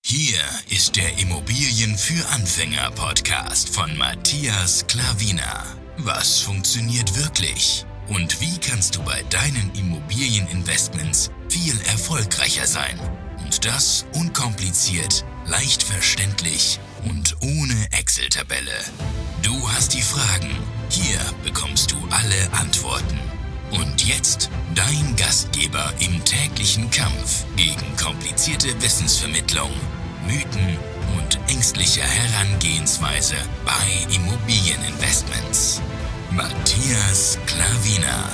Hier ist der Immobilien für Anfänger Podcast von Matthias Klavina. Was funktioniert wirklich? Und wie kannst du bei deinen Immobilieninvestments viel erfolgreicher sein? Und das unkompliziert, leicht verständlich und ohne Excel-Tabelle. Du hast die Fragen, hier bekommst du alle Antworten. Und jetzt dein Gastgeber im täglichen Kampf gegen komplizierte Wissensvermittlung, Mythen und ängstliche Herangehensweise bei Immobilieninvestments. Matthias Klavina.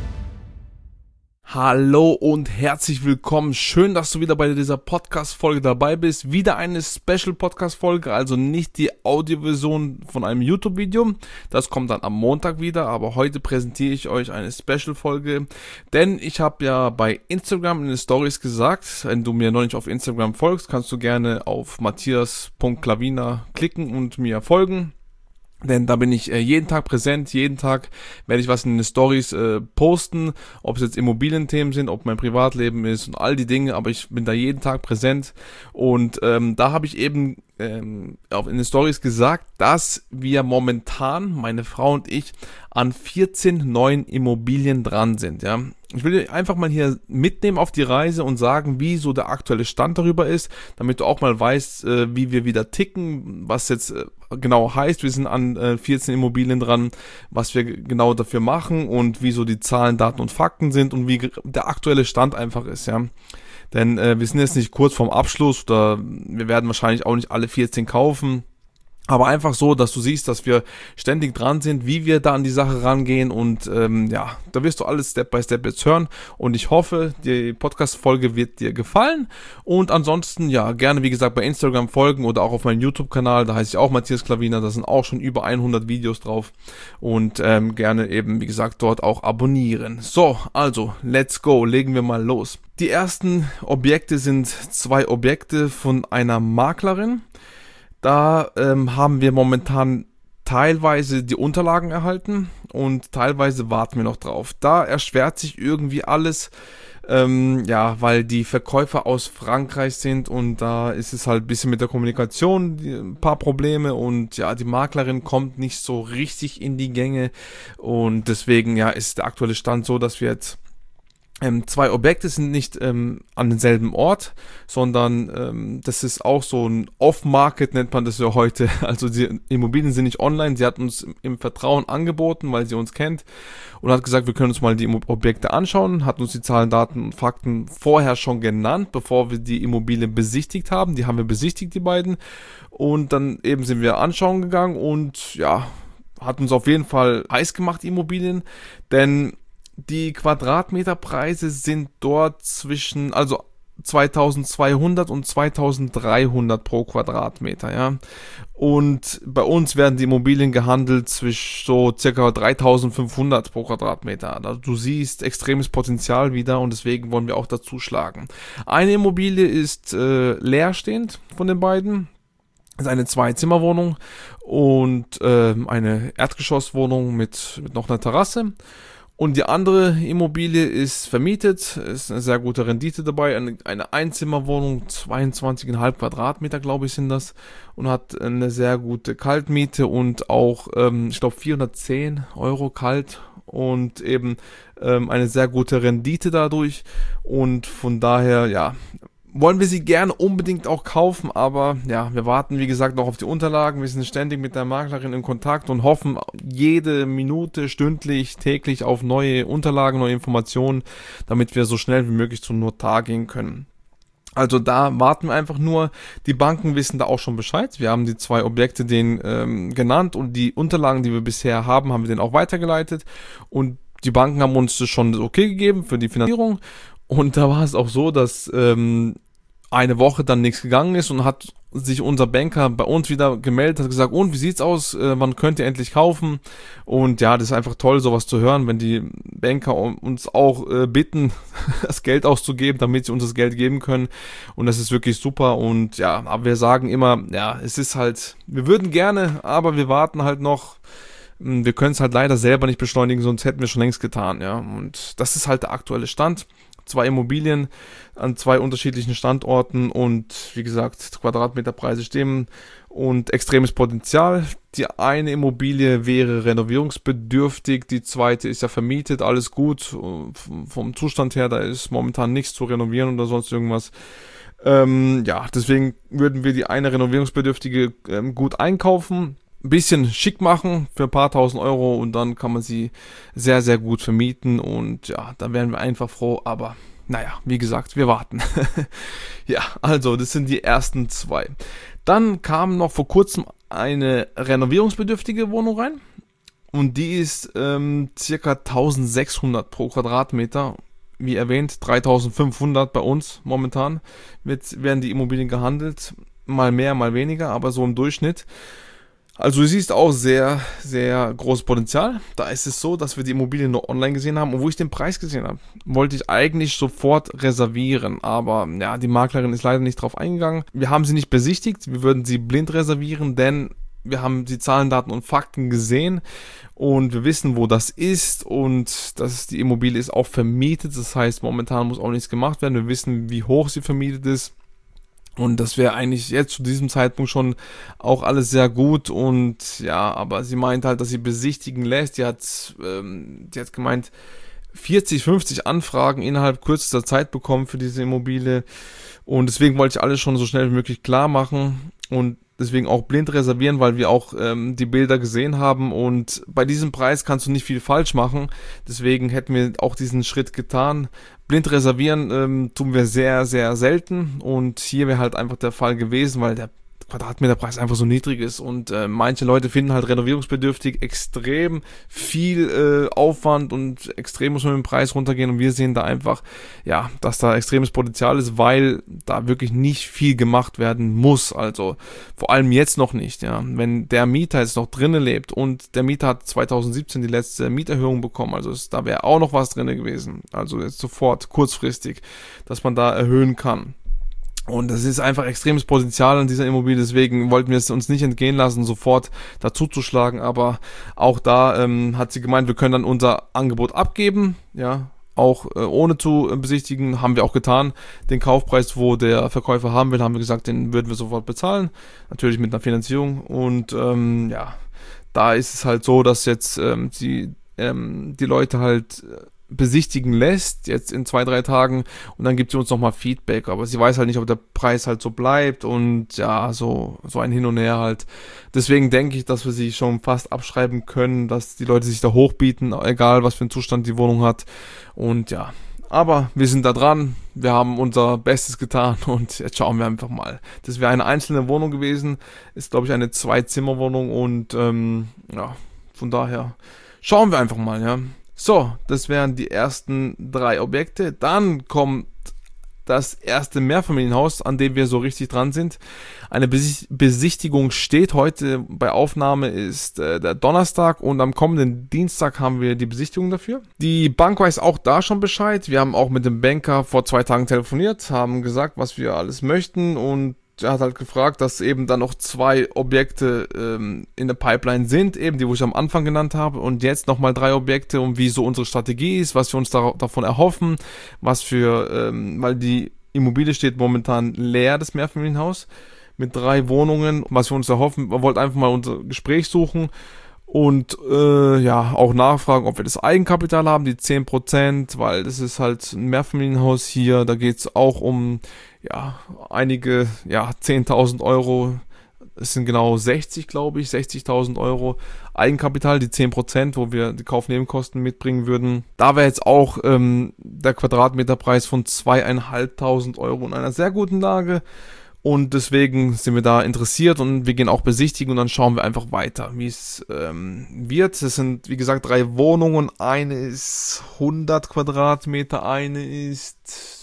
Hallo und herzlich willkommen. Schön, dass du wieder bei dieser Podcast-Folge dabei bist. Wieder eine Special-Podcast-Folge, also nicht die Audioversion von einem YouTube-Video. Das kommt dann am Montag wieder, aber heute präsentiere ich euch eine Special-Folge, denn ich habe ja bei Instagram in den Stories gesagt, wenn du mir noch nicht auf Instagram folgst, kannst du gerne auf matthias.klavina klicken und mir folgen. Denn da bin ich jeden Tag präsent, jeden Tag werde ich was in den Stories posten, ob es jetzt Immobilienthemen sind, ob mein Privatleben ist und all die Dinge, aber ich bin da jeden Tag präsent und da habe ich eben auch in den Stories gesagt, dass wir momentan, meine Frau und ich, an 14 neuen Immobilien dran sind, ja. Ich will einfach mal hier mitnehmen auf die Reise und sagen, wie so der aktuelle Stand darüber ist, damit du auch mal weißt, wie wir wieder ticken, was jetzt genau heißt, wir sind an 14 Immobilien dran, was wir genau dafür machen und wie so die Zahlen, Daten und Fakten sind und wie der aktuelle Stand einfach ist, ja. Denn wir sind jetzt nicht kurz vorm Abschluss oder wir werden wahrscheinlich auch nicht alle 14 kaufen. Aber einfach so, dass du siehst, dass wir ständig dran sind, wie wir da an die Sache rangehen und ja, da wirst du alles Step by Step jetzt hören und ich hoffe, die Podcast-Folge wird dir gefallen und ansonsten, ja, gerne wie gesagt bei Instagram folgen oder auch auf meinem YouTube-Kanal, da heiße ich auch Matthias Klavina, da sind auch schon über 100 Videos drauf und gerne eben, wie gesagt, dort auch abonnieren. So, also, let's go, legen wir mal los. Die ersten Objekte sind 2 Objekte von einer Maklerin. Da haben wir momentan teilweise die Unterlagen erhalten und teilweise warten wir noch drauf. Da erschwert sich irgendwie alles, ja, weil die Verkäufer aus Frankreich sind und da ist es halt ein bisschen mit der Kommunikation ein paar Probleme und ja, die Maklerin kommt nicht so richtig in die Gänge und deswegen ja ist der aktuelle Stand so, dass wir jetzt 2 Objekte sind nicht an denselben Ort, sondern das ist auch so ein Off-Market, nennt man das ja heute. Also die Immobilien sind nicht online. Sie hat uns im Vertrauen angeboten, weil sie uns kennt und hat gesagt, wir können uns mal die Objekte anschauen, hat uns die Zahlen, Daten und Fakten vorher schon genannt, bevor wir die Immobilie besichtigt haben. Die haben wir besichtigt, die beiden. Und dann eben sind wir anschauen gegangen und ja, hat uns auf jeden Fall heiß gemacht, die Immobilien, denn die Quadratmeterpreise sind dort zwischen, also 2200 und 2300 pro Quadratmeter, ja. Und bei uns werden die Immobilien gehandelt zwischen so circa 3500 pro Quadratmeter. Also du siehst extremes Potenzial wieder und deswegen wollen wir auch dazu schlagen. Eine Immobilie ist leerstehend von den beiden. Das ist eine 2-Zimmer-Wohnung und eine Erdgeschosswohnung mit noch einer Terrasse. Und die andere Immobilie ist vermietet, ist eine sehr gute Rendite dabei, eine Einzimmerwohnung, 22,5 Quadratmeter, glaube ich, sind das, und hat eine sehr gute Kaltmiete und auch, ich glaube, 410 Euro kalt und eben eine sehr gute Rendite dadurch und von daher, ja, wollen wir sie gerne unbedingt auch kaufen, aber ja, wir warten wie gesagt noch auf die Unterlagen, wir sind ständig mit der Maklerin in Kontakt und hoffen jede Minute, stündlich, täglich auf neue Unterlagen, neue Informationen, damit wir so schnell wie möglich zum Notar gehen können. Also da warten wir einfach nur, die Banken wissen da auch schon Bescheid, wir haben die 2 Objekte denen genannt und die Unterlagen, die wir bisher haben, haben wir denen auch weitergeleitet und die Banken haben uns schon das Okay gegeben für die Finanzierung. Und da war es auch so, dass eine Woche dann nichts gegangen ist und hat sich unser Banker bei uns wieder gemeldet, hat gesagt, und wie sieht's aus, wann könnt ihr endlich kaufen? Und ja, das ist einfach toll, sowas zu hören, wenn die Banker uns auch bitten, das Geld auszugeben, damit sie uns das Geld geben können. Und das ist wirklich super und ja, aber wir sagen immer, ja, es ist halt, wir würden gerne, aber wir warten halt noch. Wir können es halt leider selber nicht beschleunigen, sonst hätten wir schon längst getan, ja. Und das ist halt der aktuelle Stand. 2 Immobilien an 2 unterschiedlichen Standorten und wie gesagt, Quadratmeterpreise stimmen und extremes Potenzial. Die eine Immobilie wäre renovierungsbedürftig, die zweite ist ja vermietet, alles gut. Vom Zustand her, da ist momentan nichts zu renovieren oder sonst irgendwas. Deswegen würden wir die eine renovierungsbedürftige gut einkaufen, ein bisschen schick machen für ein paar tausend Euro und dann kann man sie sehr, sehr gut vermieten und ja, dann wären wir einfach froh, aber naja, wie gesagt, wir warten. Ja, also das sind die ersten 2. Dann kam noch vor kurzem eine renovierungsbedürftige Wohnung rein und die ist circa 1600 pro Quadratmeter. Wie erwähnt, 3500 bei uns momentan werden die Immobilien gehandelt, mal mehr, mal weniger, aber so im Durchschnitt. Also du siehst auch sehr, sehr großes Potenzial. Da ist es so, dass wir die Immobilien nur online gesehen haben und wo ich den Preis gesehen habe, wollte ich eigentlich sofort reservieren, aber ja, die Maklerin ist leider nicht drauf eingegangen. Wir haben sie nicht besichtigt, wir würden sie blind reservieren, denn wir haben die Zahlen, Daten und Fakten gesehen und wir wissen, wo das ist und die Immobilie ist auch vermietet. Das heißt, momentan muss auch nichts gemacht werden. Wir wissen, wie hoch sie vermietet ist. Und das wäre eigentlich jetzt zu diesem Zeitpunkt schon auch alles sehr gut und ja, aber sie meint halt, dass sie besichtigen lässt. Die hat gemeint, 40, 50 Anfragen innerhalb kürzester Zeit bekommen für diese Immobilie und deswegen wollte ich alles schon so schnell wie möglich klar machen und deswegen auch blind reservieren, weil wir auch die Bilder gesehen haben und bei diesem Preis kannst du nicht viel falsch machen. Deswegen hätten wir auch diesen Schritt getan. Blind reservieren tun wir sehr, sehr selten und hier wäre halt einfach der Fall gewesen, weil der Quadratmeterpreis einfach so niedrig ist und manche Leute finden halt renovierungsbedürftig extrem viel Aufwand und extrem muss man mit dem Preis runtergehen und wir sehen da einfach, ja, dass da extremes Potenzial ist, weil da wirklich nicht viel gemacht werden muss, also vor allem jetzt noch nicht, ja, wenn der Mieter jetzt noch drinnen lebt und der Mieter hat 2017 die letzte Mieterhöhung bekommen, also da wäre auch noch was drinne gewesen, also jetzt sofort kurzfristig, dass man da erhöhen kann. Und das ist einfach extremes Potenzial an dieser Immobilie, deswegen wollten wir es uns nicht entgehen lassen, sofort dazu zu schlagen, aber auch da hat sie gemeint, wir können dann unser Angebot abgeben, ja, auch ohne zu besichtigen, haben wir auch getan. Den Kaufpreis, wo der Verkäufer haben will, haben wir gesagt, den würden wir sofort bezahlen, natürlich mit einer Finanzierung und da ist es halt so, dass jetzt die Leute halt besichtigen lässt, jetzt in 2-3 Tagen und dann gibt sie uns nochmal Feedback, aber sie weiß halt nicht, ob der Preis halt so bleibt und ja, so ein Hin und Her halt. Deswegen denke ich, dass wir sie schon fast abschreiben können, dass die Leute sich da hochbieten, egal was für einen Zustand die Wohnung hat und ja, aber wir sind da dran, wir haben unser Bestes getan und jetzt schauen wir einfach mal. Das wäre eine einzelne Wohnung gewesen, ist glaube ich eine 2-Zimmer-Wohnung und von daher schauen wir einfach mal, ja. So, das wären die ersten 3 Objekte. Dann kommt das erste Mehrfamilienhaus, an dem wir so richtig dran sind. Eine Besichtigung steht heute, bei Aufnahme ist der Donnerstag und am kommenden Dienstag haben wir die Besichtigung dafür. Die Bank weiß auch da schon Bescheid. Wir haben auch mit dem Banker vor 2 Tagen telefoniert, haben gesagt, was wir alles möchten und er hat halt gefragt, dass eben dann noch 2 Objekte in der Pipeline sind, eben die, wo ich am Anfang genannt habe und jetzt nochmal 3 Objekte und wie so unsere Strategie ist, was wir uns davon erhoffen, weil die Immobilie steht momentan leer, das Mehrfamilienhaus, mit 3 Wohnungen, was wir uns erhoffen, wir wollten einfach mal unser Gespräch suchen und auch nachfragen, ob wir das Eigenkapital haben, die 10%, weil das ist halt ein Mehrfamilienhaus hier, da geht es auch um einige 10.000 Euro, es sind genau 60.000 Euro Eigenkapital, die 10%, wo wir die Kaufnebenkosten mitbringen würden. Da wäre jetzt auch der Quadratmeterpreis von 2.500 Euro in einer sehr guten Lage. Und deswegen sind wir da interessiert und wir gehen auch besichtigen und dann schauen wir einfach weiter, wie es wird. Es sind, wie gesagt, 3 Wohnungen. Eine ist 100 Quadratmeter, eine ist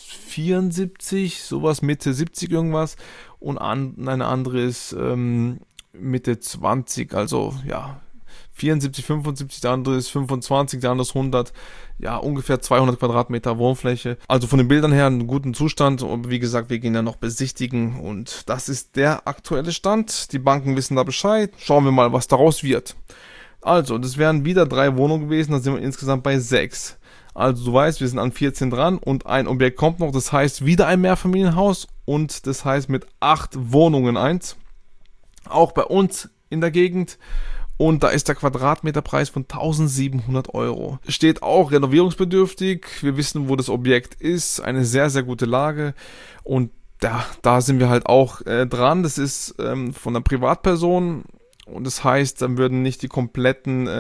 74, sowas Mitte 70 irgendwas. Und eine andere ist Mitte 20, also 74, 75, der andere ist 25, der andere ist 100, ungefähr 200 Quadratmeter Wohnfläche. Also von den Bildern her einen guten Zustand und wie gesagt, wir gehen ja noch besichtigen und das ist der aktuelle Stand. Die Banken wissen da Bescheid. Schauen wir mal, was daraus wird. Also, das wären wieder 3 Wohnungen gewesen, dann sind wir insgesamt bei 6. Also du weißt, wir sind an 14 dran und ein Objekt kommt noch, das heißt wieder ein Mehrfamilienhaus und das heißt mit 8 Wohnungen eins. Auch bei uns in der Gegend. Und da ist der Quadratmeterpreis von 1.700 Euro. Steht auch renovierungsbedürftig. Wir wissen, wo das Objekt ist. Eine sehr, sehr gute Lage. Und da sind wir halt auch dran. Das ist von einer Privatperson. Und das heißt, dann würden nicht die kompletten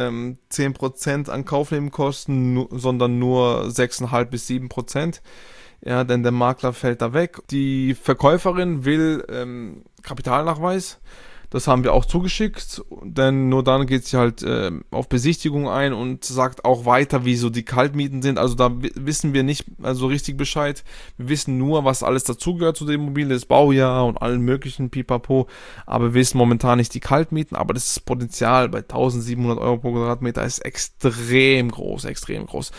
10% an Kaufnebenkosten, sondern nur 6,5 bis 7%. Ja, denn der Makler fällt da weg. Die Verkäuferin will Kapitalnachweis. Das haben wir auch zugeschickt, denn nur dann geht sie halt auf Besichtigung ein und sagt auch weiter, wie so die Kaltmieten sind. Also da wissen wir nicht also richtig Bescheid. Wir wissen nur, was alles dazugehört zu der Immobilie, das Baujahr und allen möglichen Pipapo. Aber wir wissen momentan nicht die Kaltmieten. Aber das Potenzial bei 1.700 Euro pro Quadratmeter ist extrem groß, extrem groß.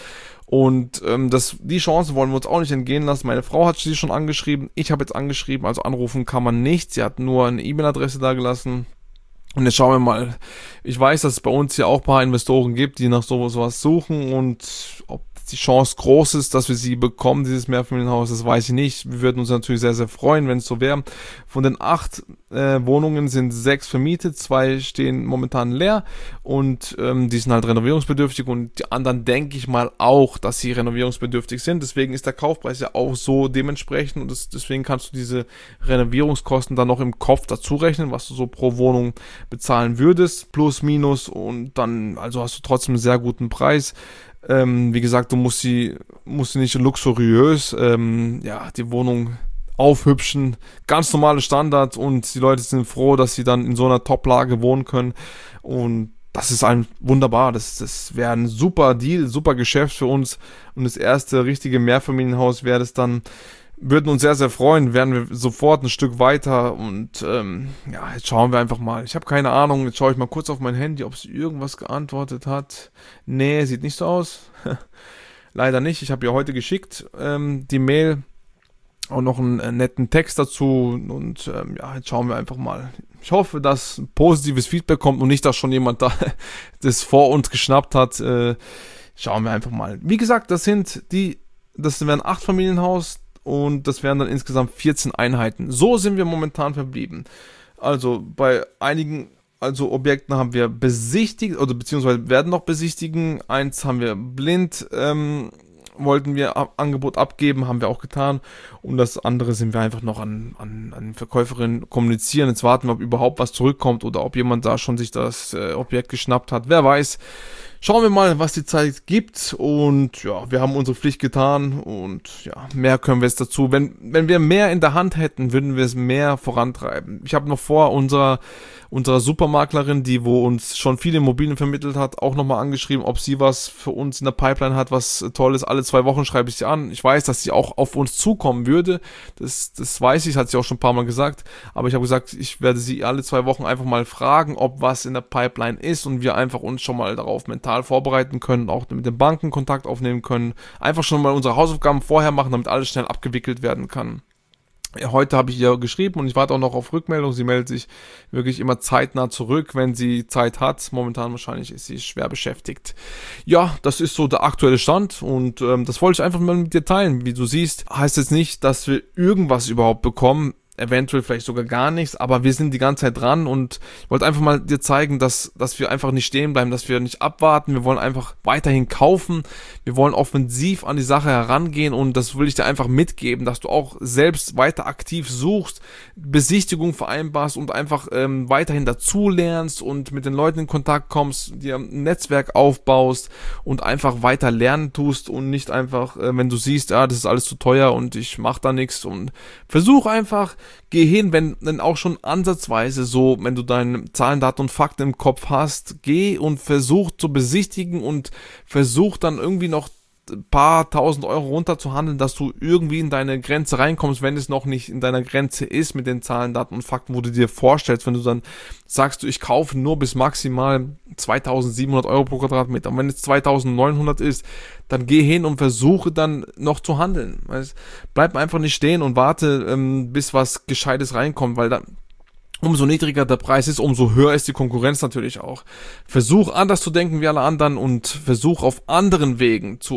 Und die Chance wollen wir uns auch nicht entgehen lassen. Meine Frau hat sie schon angeschrieben, ich habe jetzt angeschrieben, also anrufen kann man nicht. Sie hat nur eine E-Mail-Adresse da gelassen. Und jetzt schauen wir mal. Ich weiß, dass es bei uns hier auch ein paar Investoren gibt, die nach sowas suchen und ob die Chance groß ist, dass wir sie bekommen, dieses Mehrfamilienhaus, das weiß ich nicht. Wir würden uns natürlich sehr, sehr freuen, wenn es so wäre. Von den 8 Wohnungen sind 6 vermietet, 2 stehen momentan leer und die sind halt renovierungsbedürftig und die anderen denke ich mal auch, dass sie renovierungsbedürftig sind. Deswegen ist der Kaufpreis ja auch so dementsprechend und deswegen kannst du diese Renovierungskosten dann noch im Kopf dazu rechnen, was du so pro Wohnung bezahlen würdest, plus minus und dann also hast du trotzdem einen sehr guten Preis. Wie gesagt, du musst sie nicht luxuriös, die Wohnung aufhübschen, ganz normale Standard und die Leute sind froh, dass sie dann in so einer Top-Lage wohnen können und das ist wunderbar, das wäre ein super Deal, super Geschäft für uns und das erste richtige Mehrfamilienhaus wäre das dann, würden uns sehr, sehr freuen, wären wir sofort ein Stück weiter und jetzt schauen wir einfach mal. Ich habe keine Ahnung, jetzt schaue ich mal kurz auf mein Handy, ob sie irgendwas geantwortet hat. Nee, sieht nicht so aus. Leider nicht, ich habe ihr heute geschickt, die Mail und noch einen netten Text dazu und jetzt schauen wir einfach mal. Ich hoffe, dass ein positives Feedback kommt und nicht, dass schon jemand da das vor uns geschnappt hat. Schauen wir einfach mal. Wie gesagt, das wären 8 Familienhaus, und das wären dann insgesamt 14 Einheiten. So sind wir momentan verblieben. Also bei einigen Objekten haben wir besichtigt, oder beziehungsweise werden noch besichtigen. Eins haben wir blind, wollten wir Angebot abgeben, haben wir auch getan. Und das andere sind wir einfach noch an Verkäuferin kommunizieren. Jetzt warten wir, ob überhaupt was zurückkommt oder ob jemand da schon sich das Objekt geschnappt hat. Wer weiß. Schauen wir mal, was die Zeit gibt und ja, wir haben unsere Pflicht getan und ja, mehr können wir jetzt dazu. Wenn wir mehr in der Hand hätten, würden wir es mehr vorantreiben. Ich habe noch vor, unserer Supermaklerin, wo uns schon viele Immobilien vermittelt hat, auch nochmal angeschrieben, ob sie was für uns in der Pipeline hat, was Tolles. Alle 2 Wochen schreibe ich sie an. Ich weiß, dass sie auch auf uns zukommen würde. Das weiß ich, das hat sie auch schon ein paar Mal gesagt. Aber ich habe gesagt, ich werde sie alle 2 Wochen einfach mal fragen, ob was in der Pipeline ist und wir einfach uns schon mal darauf mental vorbereiten können, auch mit den Banken Kontakt aufnehmen können. Einfach schon mal unsere Hausaufgaben vorher machen, damit alles schnell abgewickelt werden kann. Heute habe ich ihr geschrieben und ich warte auch noch auf Rückmeldung. Sie meldet sich wirklich immer zeitnah zurück, wenn sie Zeit hat. Momentan wahrscheinlich ist sie schwer beschäftigt. Ja, das ist so der aktuelle Stand und das wollte ich einfach mal mit dir teilen. Wie du siehst, heißt jetzt nicht, dass wir irgendwas überhaupt bekommen. Eventuell vielleicht sogar gar nichts, aber wir sind die ganze Zeit dran und ich wollte einfach mal dir zeigen, dass wir einfach nicht stehen bleiben, dass wir nicht abwarten, wir wollen einfach weiterhin kaufen, wir wollen offensiv an die Sache herangehen und das will ich dir einfach mitgeben, dass du auch selbst weiter aktiv suchst, Besichtigung vereinbarst und einfach weiterhin dazu lernst und mit den Leuten in Kontakt kommst, dir ein Netzwerk aufbaust und einfach weiter lernen tust und nicht einfach, wenn du siehst, das ist alles zu teuer und ich mache da nichts und versuch einfach, geh hin, wenn auch schon ansatzweise so, wenn du deine Zahlen, Daten und Fakten im Kopf hast, geh und versuch zu besichtigen und versuch dann irgendwie noch ein paar 1.000 Euro runterzuhandeln, dass du irgendwie in deine Grenze reinkommst, wenn es noch nicht in deiner Grenze ist mit den Zahlen, Daten und Fakten, wo du dir vorstellst, wenn du dann sagst, ich kaufe nur bis maximal 2.700 Euro pro Quadratmeter. Und wenn es 2.900 ist, dann geh hin und versuche dann noch zu handeln. Bleib einfach nicht stehen und warte, bis was Gescheites reinkommt, weil dann umso niedriger der Preis ist, umso höher ist die Konkurrenz natürlich auch. Versuch anders zu denken wie alle anderen und versuch auf anderen Wegen zu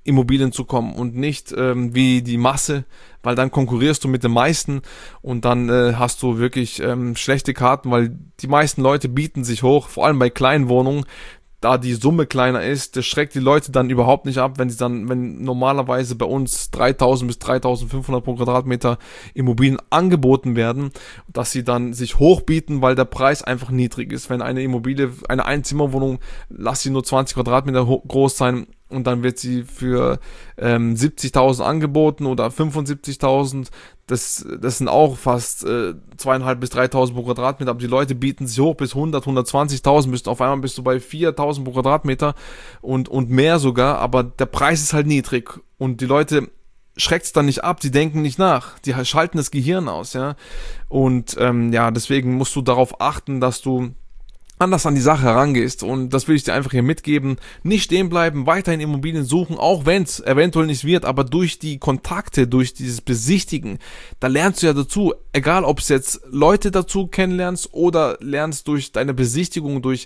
Immobilien zu kommen und nicht wie die Masse, weil dann konkurrierst du mit den meisten und dann hast du wirklich schlechte Karten, weil die meisten Leute bieten sich hoch, vor allem bei kleinen Wohnungen, da die Summe kleiner ist, das schreckt die Leute dann überhaupt nicht ab, wenn normalerweise bei uns 3.000 bis 3.500 pro Quadratmeter Immobilien angeboten werden, dass sie dann sich hochbieten, weil der Preis einfach niedrig ist. Wenn eine Immobilie, eine Einzimmerwohnung, lass sie nur 20 Quadratmeter groß sein, und dann wird sie für 70.000 angeboten oder 75.000. Das sind auch fast 2.500 bis 3.000 pro Quadratmeter. Aber die Leute bieten sich hoch bis 100, 120.000. Auf einmal bist du bei 4.000 pro Quadratmeter und mehr sogar. Aber der Preis ist halt niedrig. Und die Leute schreckt es dann nicht ab. Die denken nicht nach. Die schalten das Gehirn aus. Ja. Und deswegen musst du darauf achten, dass du anders an die Sache herangehst, und das will ich dir einfach hier mitgeben. Nicht stehen bleiben, weiterhin Immobilien suchen, auch wenn es eventuell nicht wird, aber durch die Kontakte, durch dieses Besichtigen, da lernst du ja dazu, egal ob es jetzt Leute dazu kennenlernst oder lernst durch deine Besichtigung, durch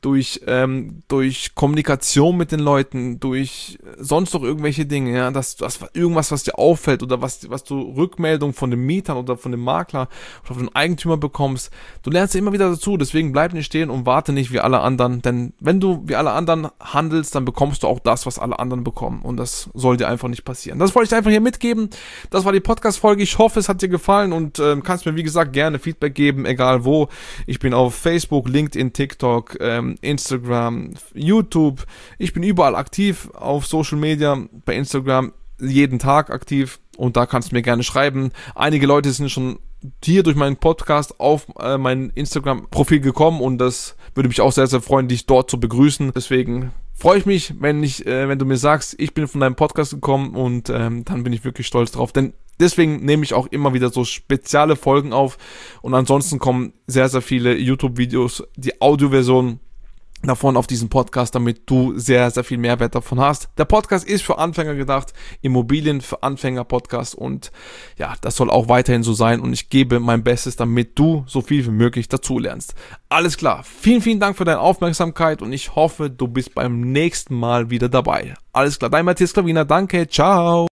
Kommunikation mit den Leuten, durch sonst noch irgendwelche Dinge, ja, das irgendwas, was dir auffällt oder was du Rückmeldung von den Mietern oder von dem Makler oder von dem Eigentümer bekommst. Du lernst immer wieder dazu, deswegen bleib nicht stehen und warte nicht wie alle anderen, denn wenn du wie alle anderen handelst, dann bekommst du auch das, was alle anderen bekommen, und das soll dir einfach nicht passieren. Das wollte ich dir einfach hier mitgeben. Das war die Podcast-Folge. Ich hoffe, es hat dir gefallen, und kannst mir, wie gesagt, gerne Feedback geben, egal wo. Ich bin auf Facebook, LinkedIn, TikTok, Instagram, YouTube. Ich bin überall aktiv auf Social Media, bei Instagram jeden Tag aktiv, und da kannst du mir gerne schreiben. Einige Leute sind schon hier durch meinen Podcast auf mein Instagram-Profil gekommen, und das würde mich auch sehr, sehr freuen, dich dort zu begrüßen. Deswegen freue ich mich, wenn du mir sagst, ich bin von deinem Podcast gekommen, und dann bin ich wirklich stolz drauf, denn deswegen nehme ich auch immer wieder so spezielle Folgen auf, und ansonsten kommen sehr, sehr viele YouTube-Videos, die Audioversion davon auf diesen Podcast, damit du sehr, sehr viel Mehrwert davon hast. Der Podcast ist für Anfänger gedacht, Immobilien für Anfänger Podcast, und ja, das soll auch weiterhin so sein, und ich gebe mein Bestes, damit du so viel wie möglich dazu lernst. Alles klar, vielen, vielen Dank für deine Aufmerksamkeit, und ich hoffe, du bist beim nächsten Mal wieder dabei. Alles klar, dein Matthias Klavina, danke, ciao!